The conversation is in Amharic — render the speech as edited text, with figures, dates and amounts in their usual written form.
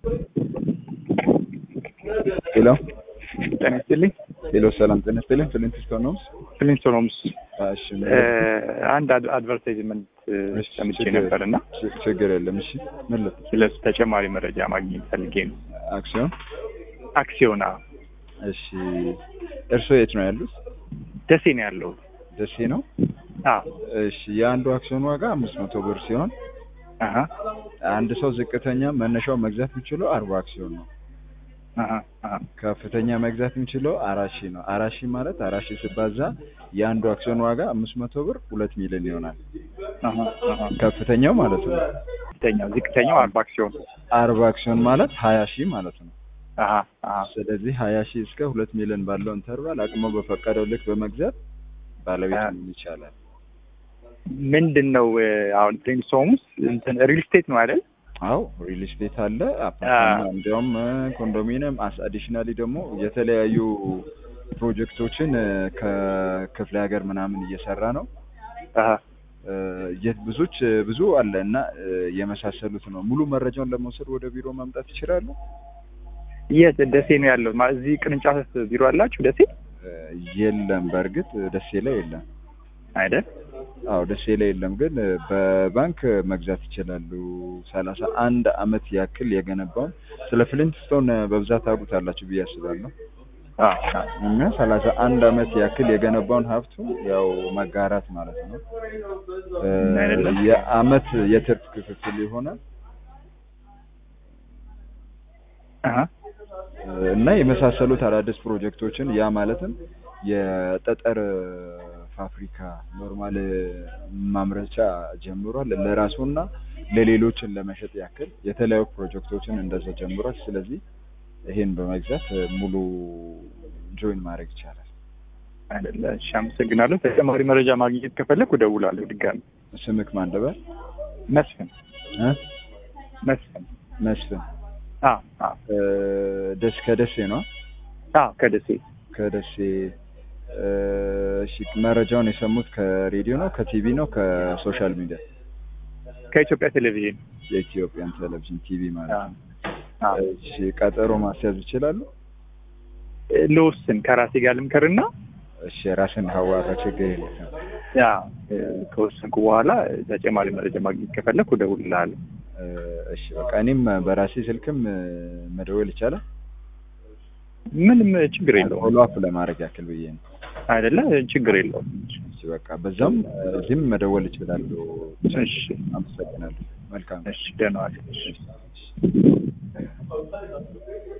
ሄሎ ጤና ይስጥልኝ። ሄሎ ሰላም ጤና ይስጥልኝ። ፍሊንትስቶን ነው? ፍሊንትስቶን ነው። እሺ አንድ አድቨርታይዝመንት ሰምቼ ነበርና ችግር የለም። እሺ ምን ልት ስለሱ ተጨማሪ መረጃ ማግኘት ፈልጌ ነው። አክሲዮን እሺ እርሶ የት ነው ያሉት? ደሴ ነው ያለው። ደሴ ነው? አዎ። እሺ የአንዱ አክሲዮን ዋጋ 500 ብር ሲሆን አንድ ሰው ዝቅተኛ መነሻው መግዛት የሚችለው 40 አክሲዮን ነው። ከፍተኛ መግዛት የሚችለው 4000 ነው። 4000 ማለት 4000 ሲባዛ የአንዱ አክሲዮን ዋጋ 500 ብር 2 ሚሊዮን ይሆናል። ከፍተኛው ማለት ነው። ዝቅተኛው 40 አክሲዮን 40 አክሲዮን ማለት 20000 ማለት ነው። ስለዚህ 20000 እስከ 2 ሚሊዮን ባለው ኢንተርቫል አቅሙ በፈቀደው ልክ በመግዛት ባለቤት መሆን ይቻላል። ምንድነው አሁን ፍሊንትስቶንስ ሪል ስቴት ነው አይደል? አው ሪል ስቴት አለ፣ አፓርትመንት እንደውም ኮንዶሚኒየም አዲሽናሊ ደግሞ የተለያዩ ፕሮጀክቶችን ከክፍለ ሀገር ምናምን እየሰራ ነው። ብዙ አለና የመሳሰሉት ነው። ሙሉ መረጃውን ለመውሰድ ወደ ቢሮ ማምጣት ይችላሉ። ደሴ ነው ያለው። እዚህ ቅርንጫፍ ቢሮ አላችሁ ደሴ? የለም፣ በእርግጥ ደሴ ላይ የለም አይደል? አው ደሴ ላይ የለም፣ ግን በባንክ መግዛት ይችላሉ። 31 አመት ያክል የገነባውን ስለ ፍሊንትስቶን በብዛት ታውቁታላችሁ ብዬ አስባለሁ። እና 31 አመት ያክል የገነባውን ሀብቱ ያው መጋራት ማለት ነው። የአመት የትርፍ ክፍፍል ይሆናል እና የመሳሰሉት አዳዲስ ፕሮጀክቶችን ያ ማለትም የጠጠር ፋብሪካ ኖርማል ማምረቻ ጀምሯል። ለራሱና ለሌሎችን ለመሸጥ ያክል የተለያዩ ፕሮጀክቶችን እንደዛ ጀምሯል። ስለዚህ ይሄን በመግዛት ሙሉ ጆይን ማድረግ ይቻላል አይደለ? እሺ አመሰግናለሁ። ተጨማሪ መረጃ ማግኘት ከፈለኩ እደውላለሁ ድጋሚ። ስምክ ማን ነበር? መስፍን መስፍን ከደሴ ነው? ከደሴ እሺ መረጃውን የሰሙት ከሬዲዮ ነው፣ ከቲቪ ነው፣ ከሶሻል ሚዲያ? ከኢትዮጵያ ቴሌቪዥን። የኢትዮጵያን ቴሌቪዥን ቲቪ ማለት ነው። እሺ ቀጠሮ ማስያዝ ይችላሉ? ልወስን ከራሴ ጋር ልምከርና እሺ ራስን ሀዋራ ችግር የለም። ከወሰንኩ በኋላ ተጨማሪ መረጃ ማግኘት ከፈለኩ እደውልልሃለሁ። እሺ በቃ እኔም በራሴ ስልክም መደወል ይቻላል? ምንም ችግር የለውም። ፎሎ አፕ ለማድረግ ያክል ብዬ ነው አይደለ? ችግር የለውም። እሺ በቃ በዛም እዚህም መደወል ይችላሉ። እሺ አመሰግናለሁ። መልካም። እሺ ደህና ዋል።